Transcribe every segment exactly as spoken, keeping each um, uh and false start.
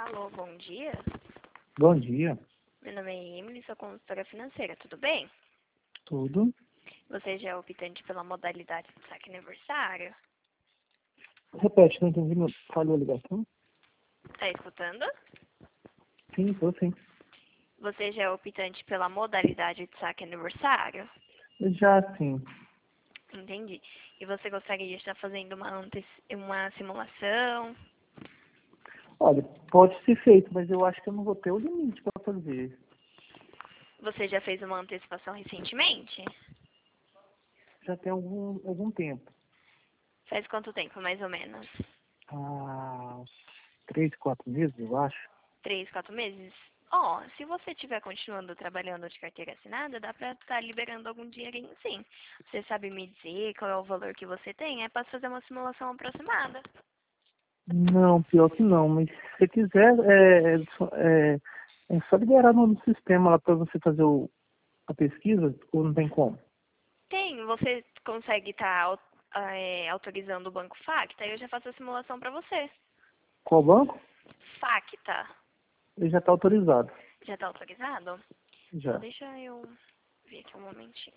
Alô, bom dia. Bom dia. Meu nome é Emily, sou consultora financeira, tudo bem? Tudo? Você já é optante pela modalidade de saque aniversário? Repete, não entendi, não falhou a ligação? Tá escutando? Sim, tô sim. Você já é optante pela modalidade de saque aniversário? Já sim. Entendi. E você gostaria de estar fazendo uma, ante- uma simulação? Olha, pode ser feito, mas eu acho que eu não vou ter o limite para fazer. Você já fez uma antecipação recentemente? Já tem algum, algum tempo. Faz quanto tempo, mais ou menos? Ah, uns três, quatro meses, eu acho. Três, quatro meses? Ó, se você estiver continuando trabalhando de carteira assinada, dá pra estar liberando algum dinheirinho sim. Você sabe me dizer qual é o valor que você tem? É para fazer uma simulação aproximada. Não, pior que não, mas se você quiser, é, é, só- é, é só liberar no sistema lá para você fazer o, a pesquisa, ou não tem como? Tem, você consegue estar autorizando o banco Facta? Eu já faço a simulação para você. Qual banco? Facta, Ele já está autorizado. já está autorizado? Então Já. deixa eu ver aqui um momentinho.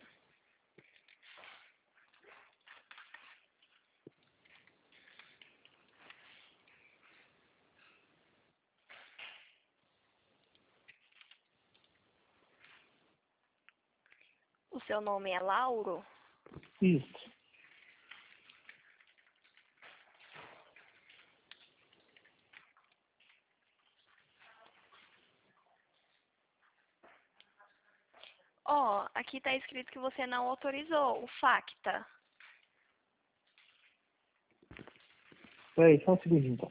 O seu nome é Lauro? Isso. Ó, aqui está escrito que você não autorizou o Facta. Peraí, só um segundinho então.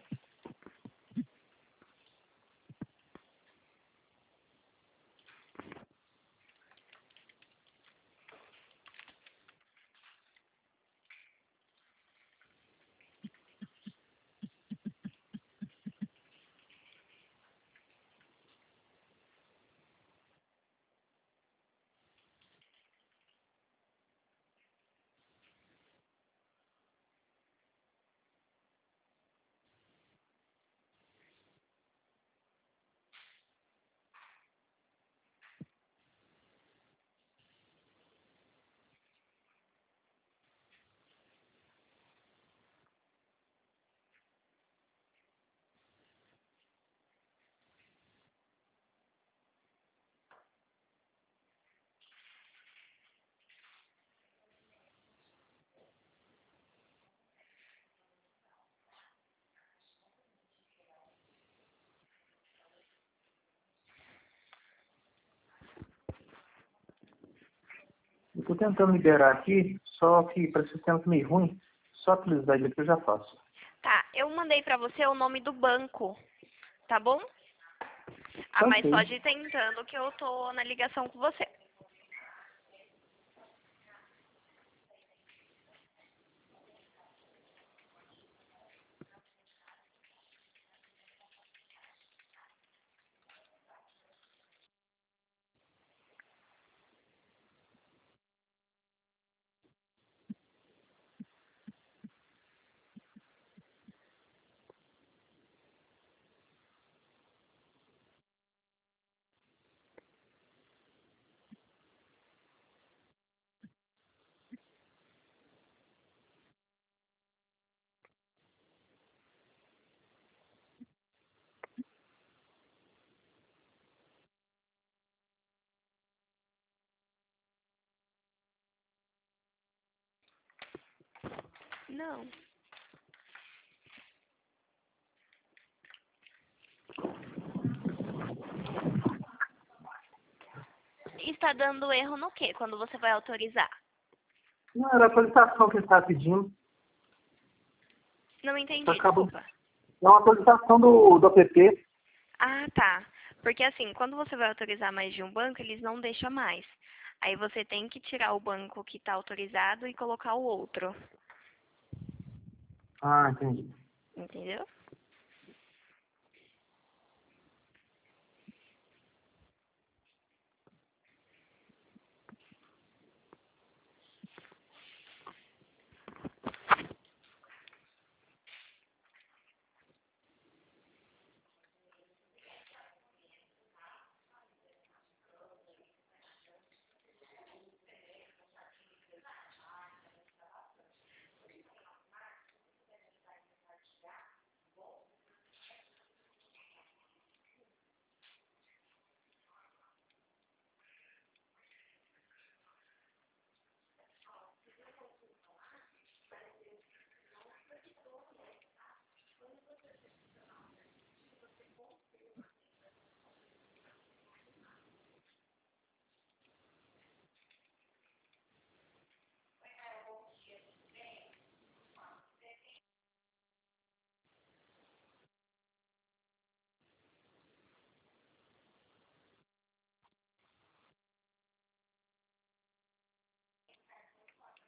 Eu estou tentando liberar aqui, só que para esse sistema tá meio ruim. Só atualizar ele aqui eu já faço. Tá, eu mandei pra você o nome do banco, tá bom? Ah, Tá mas ok. pode ir tentando que eu tô na ligação com você. Não. Está dando erro no quê? Quando você vai autorizar? Não, era a atualização que ele estava pedindo. Não Só entendi, acabou. desculpa. É uma atualização do, do app. Ah, tá. Porque assim, quando você vai autorizar mais de um banco, eles não deixam mais. Aí você tem que tirar o banco que está autorizado e colocar o outro. Ah, entendi. Entendeu?